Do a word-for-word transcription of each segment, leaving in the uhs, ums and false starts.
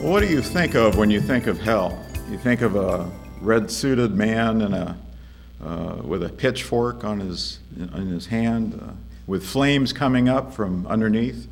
Well, what do you think of when you think of hell? You think of a red-suited man in a, uh, with a pitchfork on his, in his hand, uh, with flames coming up from underneath.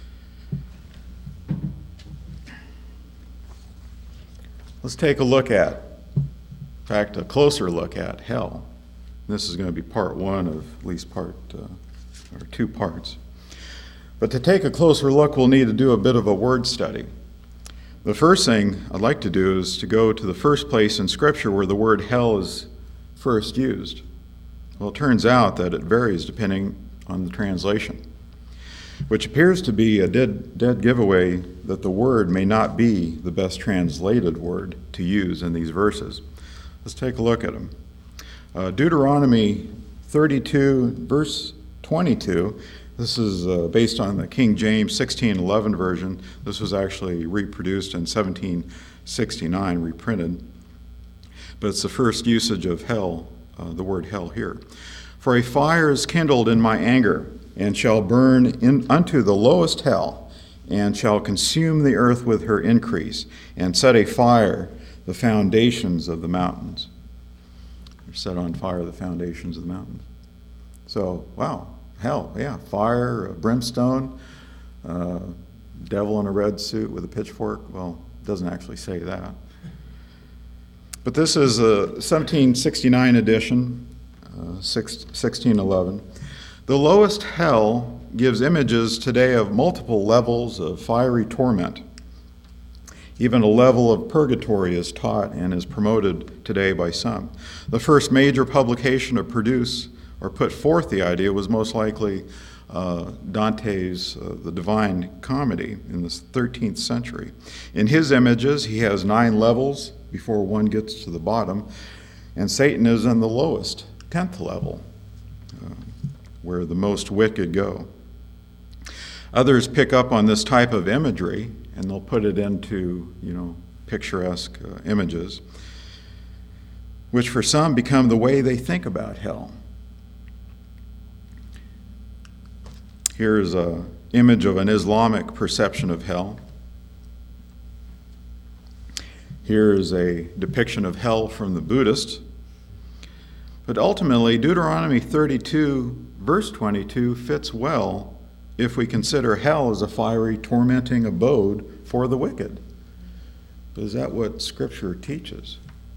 Let's take a look at, in fact, a closer look at hell. This is going to be part one of at least part, uh, or two parts. But to take a closer look, we'll need to do a bit of a word study. The first thing I'd like to do is to go to the first place in Scripture where the word hell is first used. Well, it turns out that it varies depending on the translation, which appears to be a dead, dead giveaway that the word may not be the best translated word to use in these verses. Let's take a look at them. Uh, Deuteronomy thirty-two, verse twenty-two. This is uh, based on the King James sixteen eleven version. This was actually reproduced in seventeen sixty-nine, reprinted. But it's the first usage of hell, uh, the word hell here. For a fire is kindled in my anger, and shall burn in, unto the lowest hell, and shall consume the earth with her increase, and set a fire the foundations of the mountains. Or set on fire the foundations of the mountains. So, wow. Hell, yeah, fire, uh, brimstone, uh, devil in a red suit with a pitchfork. Well, it doesn't actually say that. But this is a seventeen sixty-nine edition, uh, sixteen eleven. The lowest hell gives images today of multiple levels of fiery torment. Even a level of purgatory is taught and is promoted today by some. The first major publication to produce or put forth the idea was most likely uh, Dante's uh, The Divine Comedy in the thirteenth century. In his images, he has nine levels before one gets to the bottom, and Satan is in the lowest, tenth level, uh, where the most wicked go. Others pick up on this type of imagery, and they'll put it into, you know, picturesque uh, images, which for some become the way they think about hell. Here's an image of an Islamic perception of hell. Here's a depiction of hell from the Buddhist. But ultimately, Deuteronomy thirty-two, verse twenty-two, fits well if we consider hell as a fiery, tormenting abode for the wicked. But is that what Scripture teaches?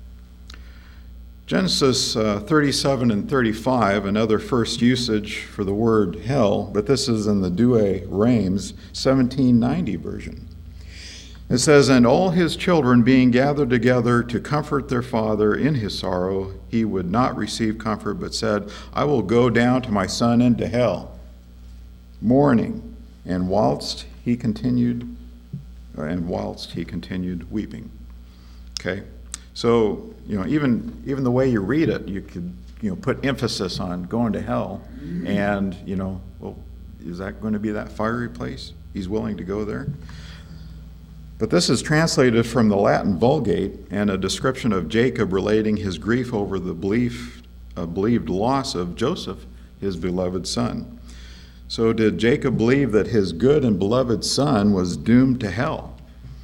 Genesis uh, thirty-seven and thirty-five, another first usage for the word hell, but this is in the Douay-Rheims seventeen ninety version. It says, "And all his children being gathered together to comfort their father in his sorrow, he would not receive comfort, but said, I will go down to my son into hell, mourning, and whilst he continued, and whilst he continued weeping." Okay? So, you know, even even the way you read it, you could, you know, put emphasis on going to hell, and, you know, well, is that going to be that fiery place? He's willing to go there. But this is translated from the Latin Vulgate, and a description of Jacob relating his grief over the belief, uh, believed loss of Joseph, his beloved son. So did Jacob believe that his good and beloved son was doomed to hell,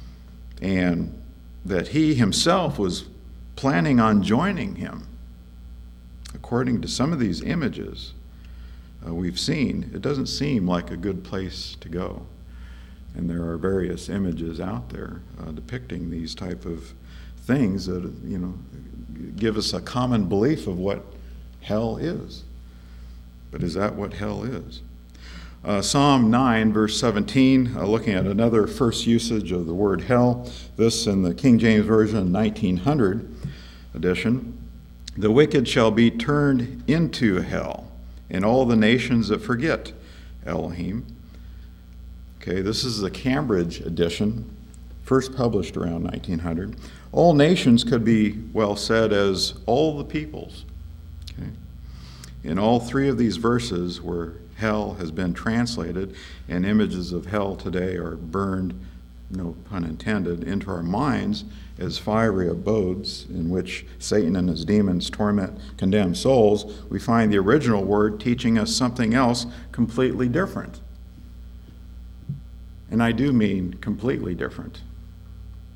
and that he himself was planning on joining him? According to some of these images uh, we've seen, it doesn't seem like a good place to go. And there are various images out there uh, depicting these type of things that, you know, give us a common belief of what hell is. But is that what hell is? Uh, Psalm nine, verse seventeen, uh, looking at another first usage of the word hell, this in the King James Version, nineteen hundred edition. "The wicked shall be turned into hell, and all the nations that forget Elohim." Okay, this is the Cambridge edition, first published around nineteen hundred. All nations could be well said as all the peoples. Okay. In all three of these verses where hell has been translated, and images of hell today are burned, no pun intended, into our minds as fiery abodes in which Satan and his demons torment condemned souls, we find the original word teaching us something else completely different. And I do mean completely different.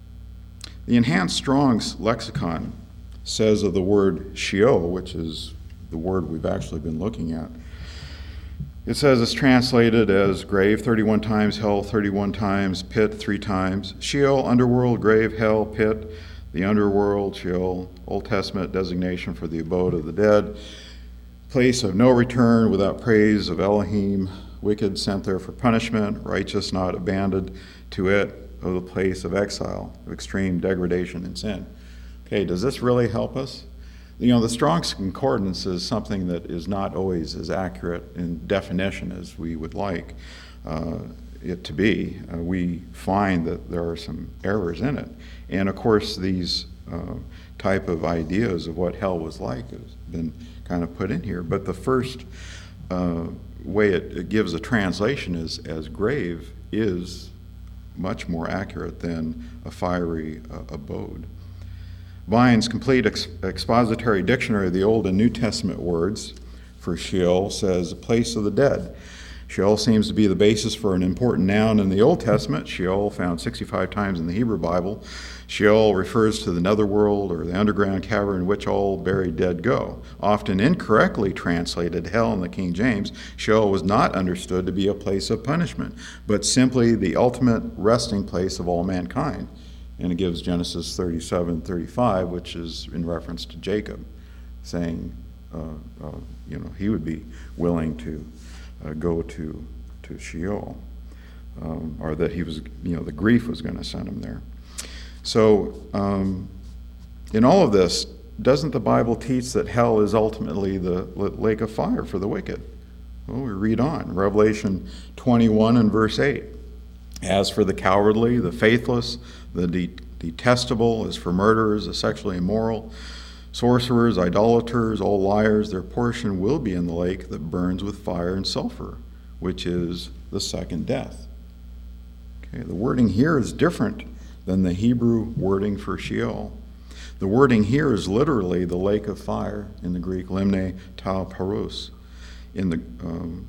The Enhanced Strong's Lexicon says of the word Sheol, which is the word we've actually been looking at, it says it's translated as grave thirty-one times, hell thirty-one times, pit three times. Sheol, underworld, grave, hell, pit, the underworld, Sheol, Old Testament designation for the abode of the dead, place of no return without praise of Elohim, wicked sent there for punishment, righteous not abandoned to it, of the place of exile, of extreme degradation and sin. Okay, does this really help us? You know, the Strong's Concordance is something that is not always as accurate in definition as we would like uh, it to be. Uh, we find that there are some errors in it. And of course, these uh, type of ideas of what hell was like has been kind of put in here. But the first uh, way it, it gives a translation is as grave is much more accurate than a fiery uh, abode. Vine's complete ex- expository dictionary of the Old and New Testament words for Sheol says, a place of the dead. Sheol seems to be the basis for an important noun in the Old Testament. Sheol, found sixty-five times in the Hebrew Bible. Sheol refers to the netherworld or the underground cavern in which all buried dead go. Often incorrectly translated hell in the King James, Sheol was not understood to be a place of punishment, but simply the ultimate resting place of all mankind. And it gives Genesis thirty-seven thirty-five, which is in reference to Jacob, saying, uh, uh, you know, he would be willing to uh, go to to Sheol, um, or that he was, you know, the grief was going to send him there. So, um, in all of this, doesn't the Bible teach that hell is ultimately the lake of fire for the wicked? Well, we read on, Revelation twenty-one and verse eight. As for the cowardly, the faithless, the de- detestable, as for murderers, the sexually immoral, sorcerers, idolaters, all liars, their portion will be in the lake that burns with fire and sulfur, which is the second death. Okay, the wording here is different than the Hebrew wording for Sheol. The wording here is literally the lake of fire, in the Greek, limne tau paros, in the um,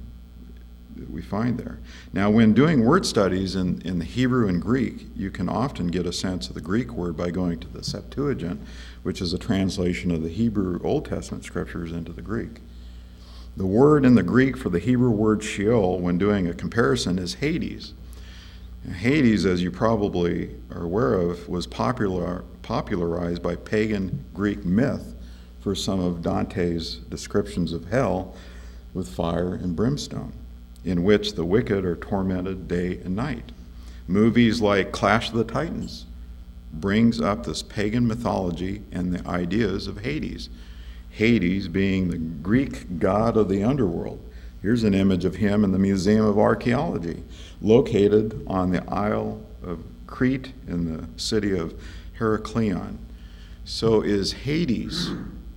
we find there. Now, when doing word studies in, in the Hebrew and Greek, you can often get a sense of the Greek word by going to the Septuagint, which is a translation of the Hebrew Old Testament scriptures into the Greek. The word in the Greek for the Hebrew word Sheol, when doing a comparison, is Hades. Hades, as you probably are aware of, was popular, popularized by pagan Greek myth for some of Dante's descriptions of hell with fire and brimstone, in which the wicked are tormented day and night. Movies like Clash of the Titans brings up this pagan mythology and the ideas of Hades. Hades being the Greek god of the underworld. Here's an image of him in the Museum of Archaeology, located on the Isle of Crete in the city of Heracleion. So is Hades,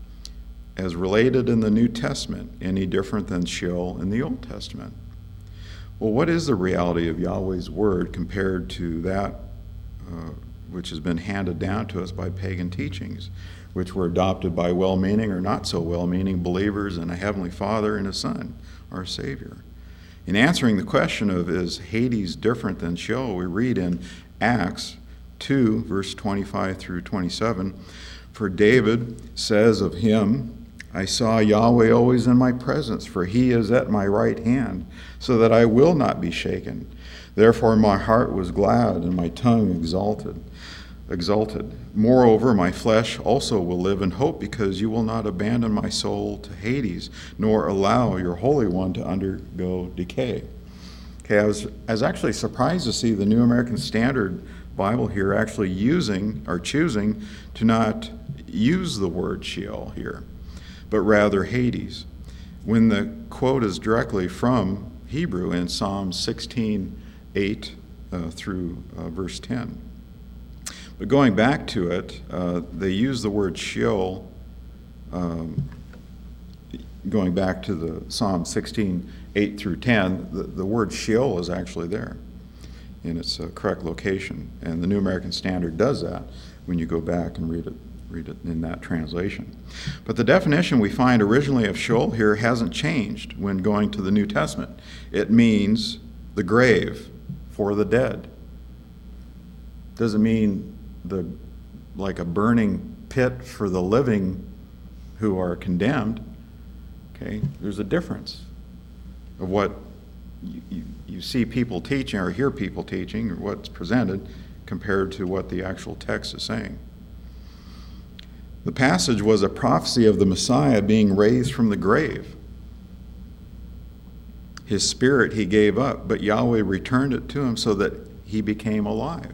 as related in the New Testament, any different than Sheol in the Old Testament? Well, what is the reality of Yahweh's word compared to that uh, which has been handed down to us by pagan teachings, which were adopted by well-meaning or not so well-meaning believers in a Heavenly Father and a Son, our Savior? In answering the question of is Hades different than Sheol, we read in Acts two, verse twenty-five through twenty-seven, for David says of him, I saw Yahweh always in my presence, for he is at my right hand, so that I will not be shaken. Therefore my heart was glad and my tongue exalted. exalted. Moreover, my flesh also will live in hope, because you will not abandon my soul to Hades, nor allow your Holy One to undergo decay. Okay, I was, I was actually surprised to see the New American Standard Bible here actually using or choosing to not use the word Sheol here, but rather Hades, when the quote is directly from Hebrew in Psalm sixteen, eight uh, through uh, verse ten. But going back to it, uh, they use the word Sheol, um, going back to the Psalm sixteen, eight through ten, the, the word Sheol is actually there in its uh, correct location. And the New American Standard does that when you go back and read it. Read it in that translation. But the definition we find originally of Sheol here hasn't changed when going to the New Testament. It means the grave for the dead. Doesn't mean the like a burning pit for the living who are condemned. Okay, there's a difference of what you, you, you see people teaching or hear people teaching or what's presented compared to what the actual text is saying. The passage was a prophecy of the Messiah being raised from the grave. His spirit he gave up, but Yahweh returned it to him so that he became alive.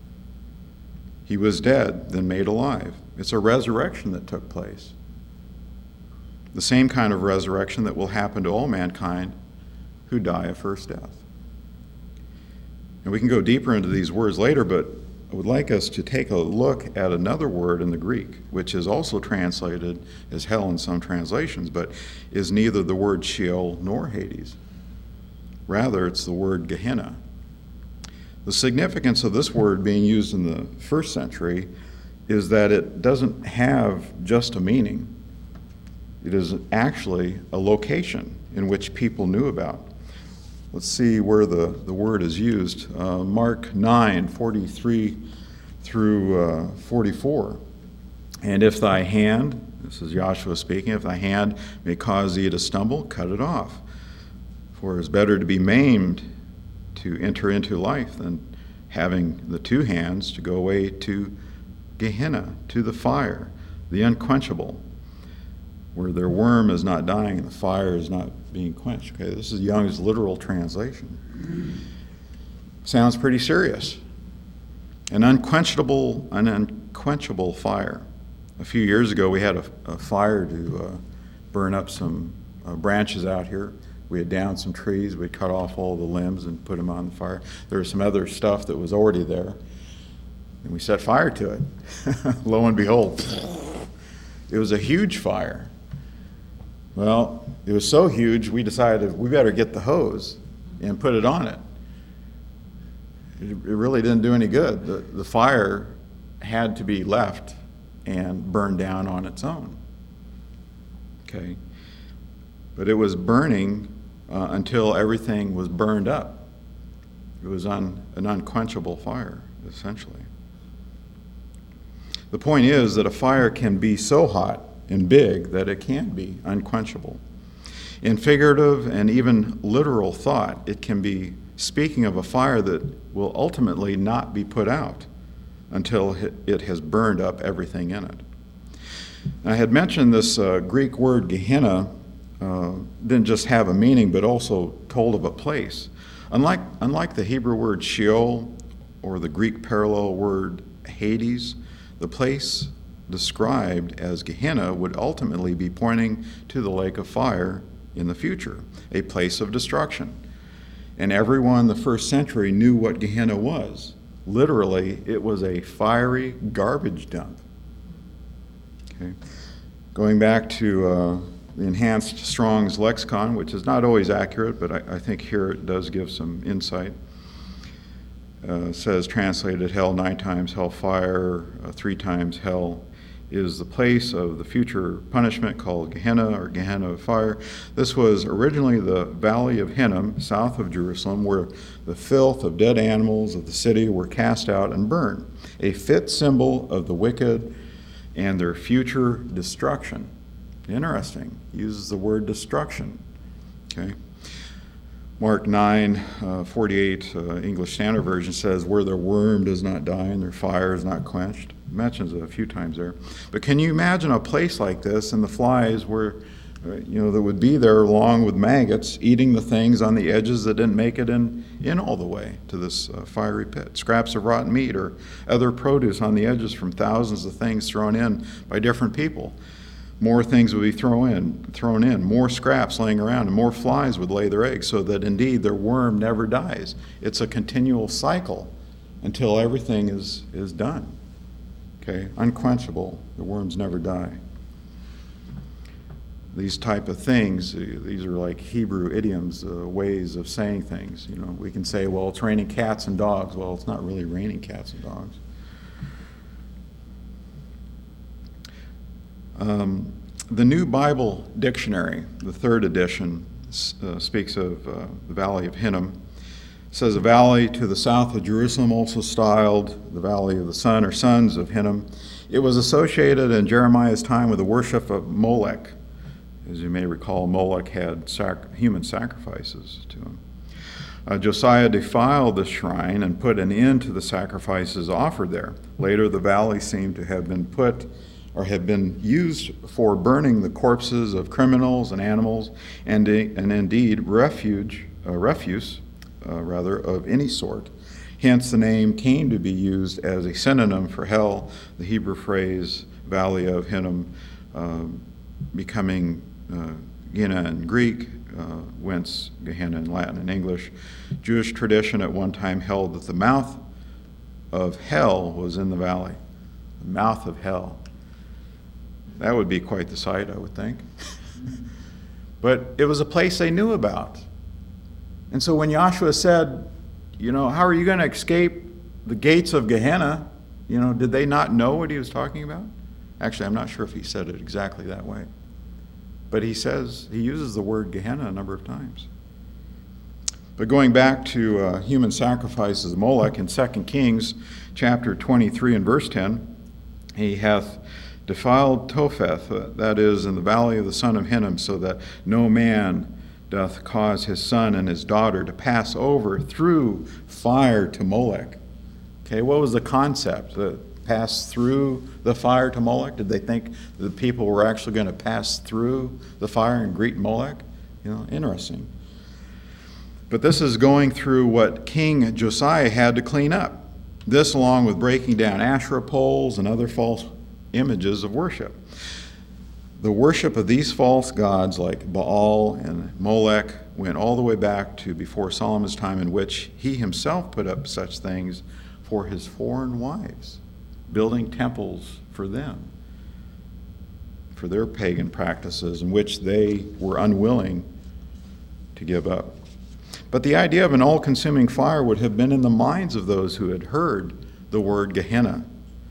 He was dead, then made alive. It's a resurrection that took place. The same kind of resurrection that will happen to all mankind who die a first death. And we can go deeper into these words later, but I would like us to take a look at another word in the Greek, which is also translated as hell in some translations, but is neither the word Sheol nor Hades. Rather, it's the word Gehenna. The significance of this word being used in the first century is that it doesn't have just a meaning. It is actually a location in which people knew about. Let's see where the, the word is used. Uh, Mark nine, forty-three through uh, forty-four. And if thy hand, this is Joshua speaking, if thy hand may cause thee to stumble, cut it off. For it is better to be maimed to enter into life than having the two hands to go away to Gehenna, to the fire, the unquenchable, where their worm is not dying and the fire is not being quenched. Okay, this is Young's literal translation. Sounds pretty serious. An unquenchable, an unquenchable fire. A few years ago, we had a, a fire to uh, burn up some uh, branches out here. We had downed some trees. We cut off all the limbs and put them on the fire. There was some other stuff that was already there, and we set fire to it. Lo and behold, it was a huge fire. Well, it was so huge, we decided we better get the hose and put it on it. It, it really didn't do any good. The, the fire had to be left and burned down on its own. Okay? But it was burning uh, until everything was burned up. It was on an unquenchable fire, essentially. The point is that a fire can be so hot and big that it can be unquenchable. In figurative and even literal thought, it can be speaking of a fire that will ultimately not be put out until it has burned up everything in it. I had mentioned this uh, Greek word Gehenna uh, didn't just have a meaning, but also told of a place. Unlike, unlike the Hebrew word Sheol or the Greek parallel word Hades, the place described as Gehenna would ultimately be pointing to the lake of fire in the future, a place of destruction. And everyone in the first century knew what Gehenna was. Literally, it was a fiery garbage dump. Okay. Going back to uh, the enhanced Strong's lexicon, which is not always accurate, but I, I think here it does give some insight. Uh, says translated hell nine times hellfire, uh, three times hell, is the place of the future punishment called Gehenna or Gehenna of fire. This was originally the valley of Hinnom, south of Jerusalem, where the filth of dead animals of the city were cast out and burned, a fit symbol of the wicked and their future destruction. Interesting. Uses the word destruction. Okay. Mark nine, uh, forty-eight, uh, English Standard Version says, where their worm does not die and their fire is not quenched. It mentions it a few times there. But can you imagine a place like this and the flies were, uh, you know, that would be there along with maggots eating the things on the edges that didn't make it in, in all the way to this uh, fiery pit. Scraps of rotten meat or other produce on the edges from thousands of things thrown in by different people. More things would be thrown in, thrown in, more scraps laying around, and more flies would lay their eggs, so that indeed their worm never dies. It's a continual cycle until everything is, is done. Okay, unquenchable, the worms never die. These type of things, these are like Hebrew idioms, uh, ways of saying things. You know, we can say, well, it's raining cats and dogs. Well, it's not really raining cats and dogs. Um, the New Bible Dictionary, the third edition, uh, speaks of uh, the Valley of Hinnom, It says a valley to the south of Jerusalem, also styled the Valley of the Son, or Sons of Hinnom. It was associated in Jeremiah's time with the worship of Molech. As you may recall, Molech had sac- human sacrifices to him. Uh, Josiah defiled the shrine and put an end to the sacrifices offered there. Later, the valley seemed to have been put or have been used for burning the corpses of criminals and animals, and, and indeed refuge, uh, refuse, uh, rather, of any sort. Hence, the name came to be used as a synonym for hell, the Hebrew phrase Valley of Hinnom uh, becoming uh, Gehenna in Greek, uh, whence Gehenna in Latin and English. Jewish tradition at one time held that the mouth of hell was in the valley. The mouth of hell. That would be quite the sight, I would think. But it was a place they knew about. And so when Joshua said, you know, how are you going to escape the gates of Gehenna? You know, did they not know what he was talking about? Actually, I'm not sure if he said it exactly that way. But he says, he uses the word Gehenna a number of times. But going back to uh, human sacrifices of Molech in Second Kings chapter twenty-three and verse ten, he hath defiled Topheth, uh, that is, in the valley of the son of Hinnom, so that no man doth cause his son and his daughter to pass over through fire to Molech. Okay, what was the concept? The pass through the fire to Molech? Did they think the people were actually going to pass through the fire and greet Molech? You know, interesting. But this is going through what King Josiah had to clean up. This along with breaking down Asherah poles and other false images of worship. The worship of these false gods like Baal and Molech went all the way back to before Solomon's time, in which he himself put up such things for his foreign wives, building temples for them, for their pagan practices in which they were unwilling to give up. But the idea of an all-consuming fire would have been in the minds of those who had heard the word Gehenna.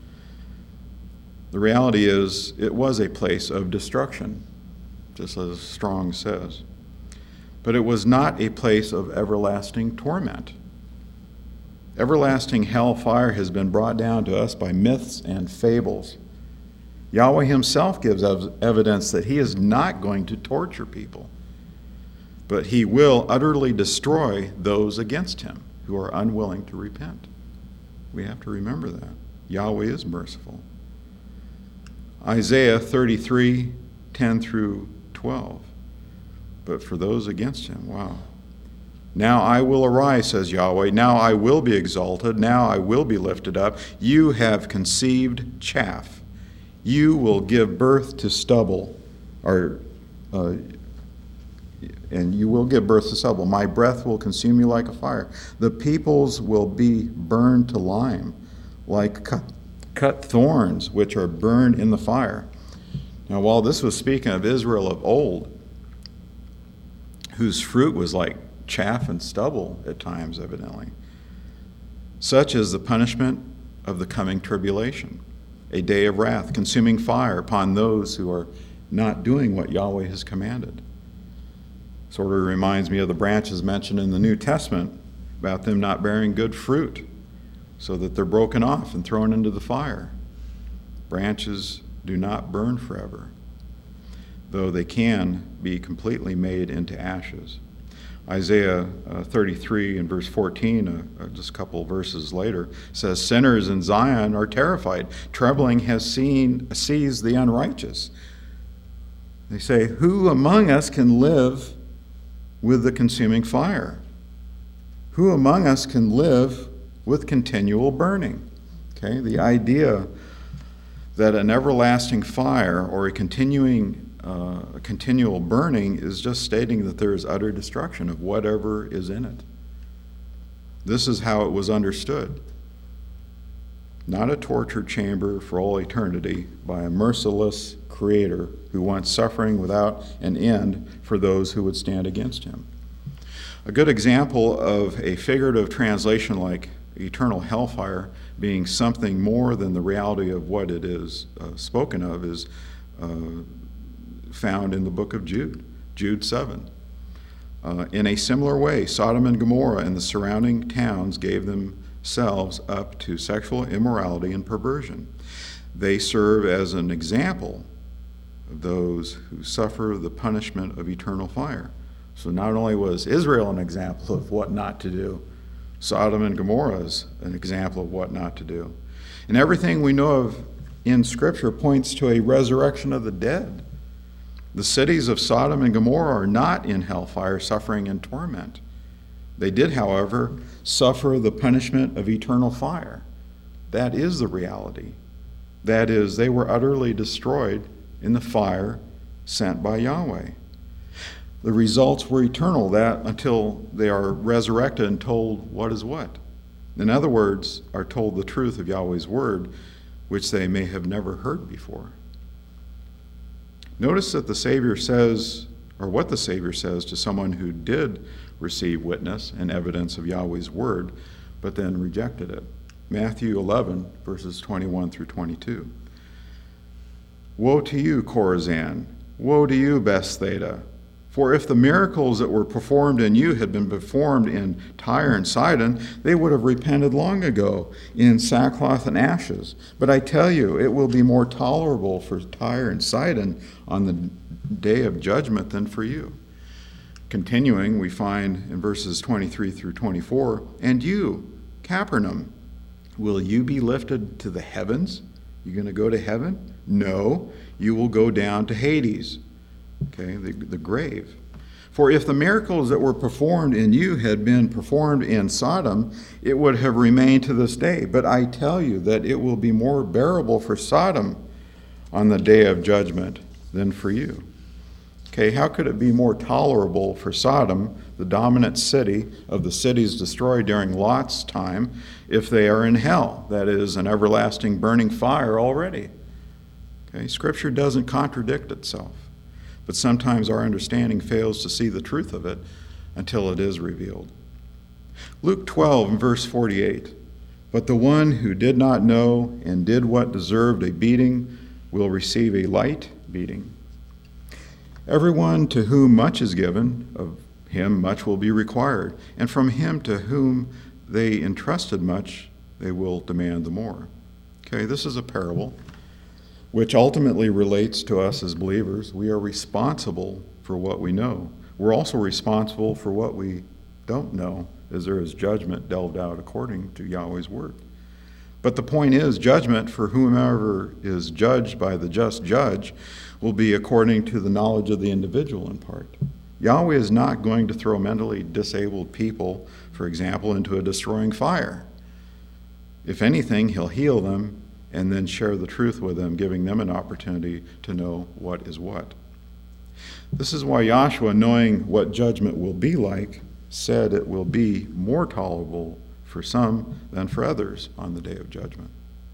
The reality is, it was a place of destruction, just as Strong says. But it was not a place of everlasting torment. Everlasting hellfire has been brought down to us by myths and fables. Yahweh himself gives evidence that he is not going to torture people, but he will utterly destroy those against him who are unwilling to repent. We have to remember that. Yahweh is merciful. Isaiah thirty-three, ten through twelve. But for those against him, wow. Now I will arise, says Yahweh. Now I will be exalted. Now I will be lifted up. You have conceived chaff. You will give birth to stubble, or uh, and you will give birth to stubble. My breath will consume you like a fire. The peoples will be burned to lime, like cut, cut thorns, which are burned in the fire. Now, while this was speaking of Israel of old, whose fruit was like chaff and stubble at times, evidently, such is the punishment of the coming tribulation, a day of wrath, consuming fire upon those who are not doing what Yahweh has commanded. Sort of reminds me of the branches mentioned in the New Testament about them not bearing good fruit, so that they're broken off and thrown into the fire. Branches do not burn forever, though they can be completely made into ashes. Isaiah uh, thirty-three and verse fourteen, uh, just a couple of verses later, says, sinners in Zion are terrified. Trembling has seen, seized the unrighteous. They say, who among us can live with the consuming fire? Who among us can live with continual burning? Okay, the idea that an everlasting fire or a continuing uh, a continual burning is just stating that there is utter destruction of whatever is in it. This is how it was understood. Not a torture chamber for all eternity by a merciless creator who wants suffering without an end for those who would stand against him. A good example of a figurative translation like eternal hellfire being something more than the reality of what it is uh, spoken of is uh, found in the book of Jude, Jude seven. Uh, in a similar way, Sodom and Gomorrah and the surrounding towns gave themselves up to sexual immorality and perversion. They serve as an example of those who suffer the punishment of eternal fire. So not only was Israel an example of what not to do, Sodom and Gomorrah is an example of what not to do. And everything we know of in Scripture points to a resurrection of the dead. The cities of Sodom and Gomorrah are not in hellfire, suffering and torment. They did, however, suffer the punishment of eternal fire. That is the reality. That is, they were utterly destroyed in the fire sent by Yahweh. The results were eternal, that until they are resurrected and told what is what. In other words, are told the truth of Yahweh's word, which they may have never heard before. Notice that the Savior says, or what the Savior says to someone who did receive witness and evidence of Yahweh's word, but then rejected it. Matthew eleven, verses twenty-one through twenty-two. Woe to you, Chorazin! Woe to you, Bethsaida! For if the miracles that were performed in you had been performed in Tyre and Sidon, they would have repented long ago in sackcloth and ashes. But I tell you, it will be more tolerable for Tyre and Sidon on the day of judgment than for you. Continuing, we find in verses twenty-three through twenty-four, and you, Capernaum, will you be lifted to the heavens? You're going to go to heaven? No, you will go down to Hades. Okay, the, the grave. For if the miracles that were performed in you had been performed in Sodom, it would have remained to this day. But I tell you that it will be more bearable for Sodom on the day of judgment than for you. Okay, how could it be more tolerable for Sodom, the dominant city of the cities destroyed during Lot's time, if they are in hell? That is, an everlasting burning fire already. Okay, Scripture doesn't contradict itself. But sometimes our understanding fails to see the truth of it until it is revealed. Luke twelve, verse forty-eight. But the one who did not know and did what deserved a beating will receive a light beating. Everyone to whom much is given, of him much will be required. And from him to whom they entrusted much, they will demand the more. Okay, this is a parable which ultimately relates to us as believers. We are responsible for what we know. We're also responsible for what we don't know, as there is judgment dealt out according to Yahweh's word. But the point is, judgment for whomever is judged by the just judge will be according to the knowledge of the individual in part. Yahweh is not going to throw mentally disabled people, for example, into a destroying fire. If anything, he'll heal them and then share the truth with them, giving them an opportunity to know what is what. This is why Joshua, knowing what judgment will be like, said it will be more tolerable for some than for others on the day of judgment.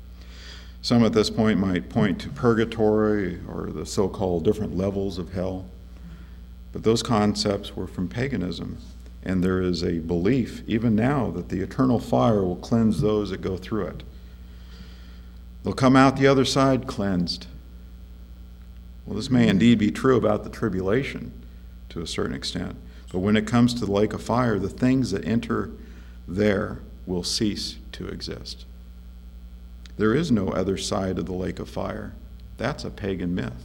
Some at this point might point to purgatory or the so-called different levels of hell, but those concepts were from paganism, and there is a belief, even now, that the eternal fire will cleanse those that go through it. They'll come out the other side cleansed. Well, this may indeed be true about the tribulation to a certain extent. But when it comes to the lake of fire, the things that enter there will cease to exist. There is no other side of the lake of fire. That's a pagan myth.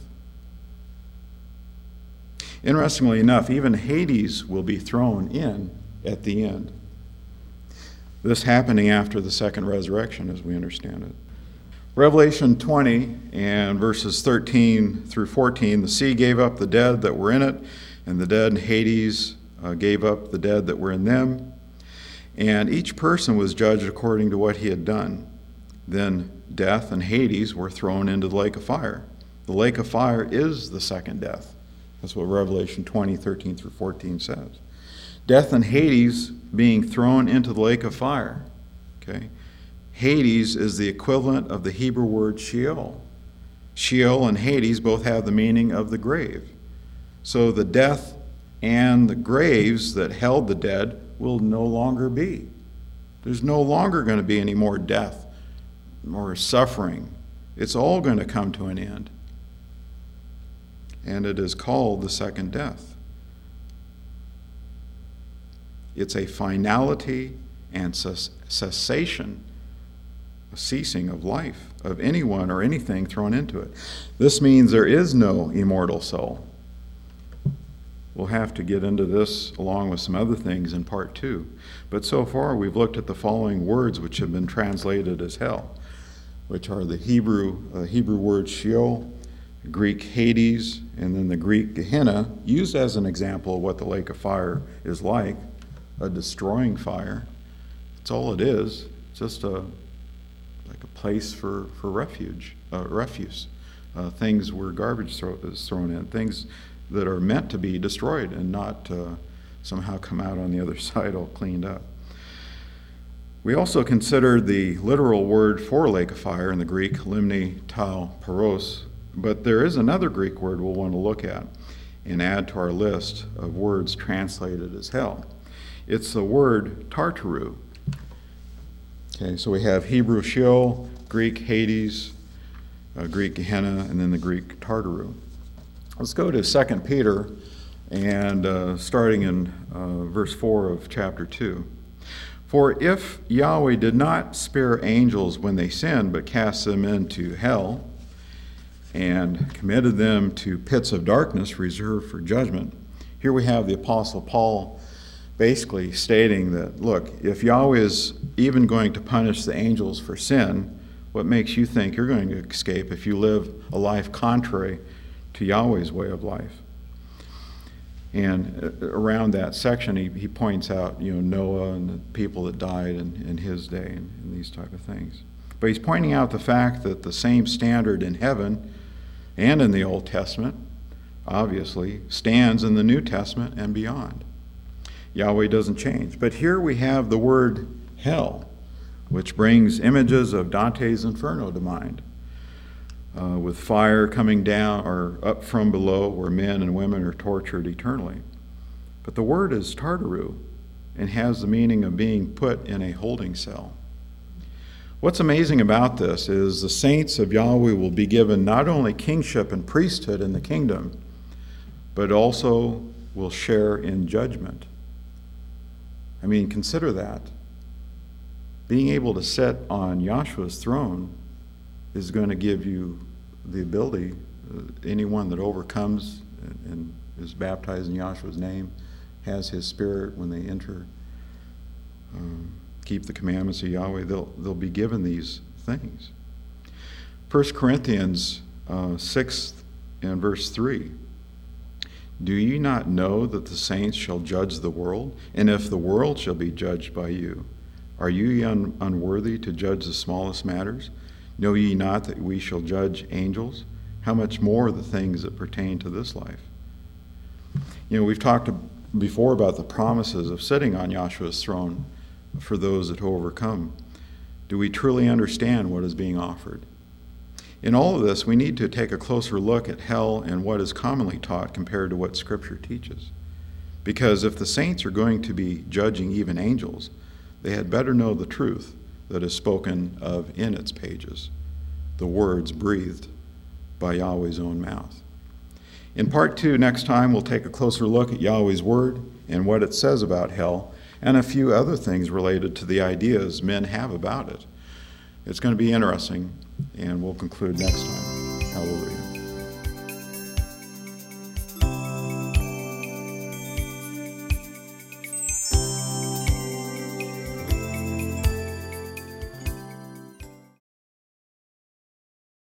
Interestingly enough, even Hades will be thrown in at the end. This happening after the second resurrection, as we understand it. Revelation twenty and verses thirteen through fourteen, the sea gave up the dead that were in it, and the dead in Hades uh, gave up the dead that were in them. And each person was judged according to what he had done. Then death and Hades were thrown into the lake of fire. The lake of fire is the second death. That's what Revelation twenty, thirteen through fourteen says. Death and Hades being thrown into the lake of fire. Okay. Hades is the equivalent of the Hebrew word Sheol. Sheol and Hades both have the meaning of the grave. So the death and the graves that held the dead will no longer be. There's no longer going to be any more death, more suffering. It's all going to come to an end. And it is called the second death. It's a finality and cess- cessation, a ceasing of life of anyone or anything thrown into it. This means there is no immortal soul. We'll have to get into this along with some other things in part two. But so far we've looked at the following words which have been translated as hell, which are the Hebrew uh, Hebrew word Sheol, Greek Hades, and then the Greek Gehenna, used as an example of what the lake of fire is like, a destroying fire. That's all it is, just a like a place for, for refuge, uh, refuse, uh, things where garbage throw, is thrown in, things that are meant to be destroyed and not uh, somehow come out on the other side all cleaned up. We also considered the literal word for lake of fire in the Greek, limni tau paros, but there is another Greek word we'll want to look at and add to our list of words translated as hell. It's the word tartaru. Okay, so we have Hebrew Sheol, Greek Hades, uh, Greek Gehenna, and then the Greek tartaru. Let's go to Second Peter, and uh, starting in uh, verse four of chapter two. For if Yahweh did not spare angels when they sinned, but cast them into hell, and committed them to pits of darkness reserved for judgment. Here we have the Apostle Paul basically stating that, look, if Yahweh is even going to punish the angels for sin, what makes you think you're going to escape if you live a life contrary to Yahweh's way of life? And around that section, he, he points out, you know, Noah and the people that died in, in his day and, and these type of things. But he's pointing out the fact that the same standard in heaven and in the Old Testament, obviously, stands in the New Testament and beyond. Yahweh doesn't change. But here we have the word hell, which brings images of Dante's Inferno to mind, uh, with fire coming down or up from below where men and women are tortured eternally. But the word is tartaru and has the meaning of being put in a holding cell. What's amazing about this is the saints of Yahweh will be given not only kingship and priesthood in the kingdom, but also will share in judgment. I mean, consider that. Being able to sit on Yahshua's throne is going to give you the ability, uh, anyone that overcomes and, and is baptized in Yahshua's name, has his spirit when they enter, um, keep the commandments of Yahweh, they'll, they'll be given these things. First Corinthians uh, six and verse three. Do ye not know that the saints shall judge the world? And if the world shall be judged by you, are you un- unworthy to judge the smallest matters? Know ye not that we shall judge angels? How much more the things that pertain to this life? You know, we've talked before about the promises of sitting on Yahshua's throne for those that overcome. Do we truly understand what is being offered? In all of this, we need to take a closer look at hell and what is commonly taught compared to what Scripture teaches. Because if the saints are going to be judging even angels, they had better know the truth that is spoken of in its pages, the words breathed by Yahweh's own mouth. In part two, next time, we'll take a closer look at Yahweh's word and what it says about hell, and a few other things related to the ideas men have about it. It's going to be interesting, and we'll conclude next time. Hallelujah.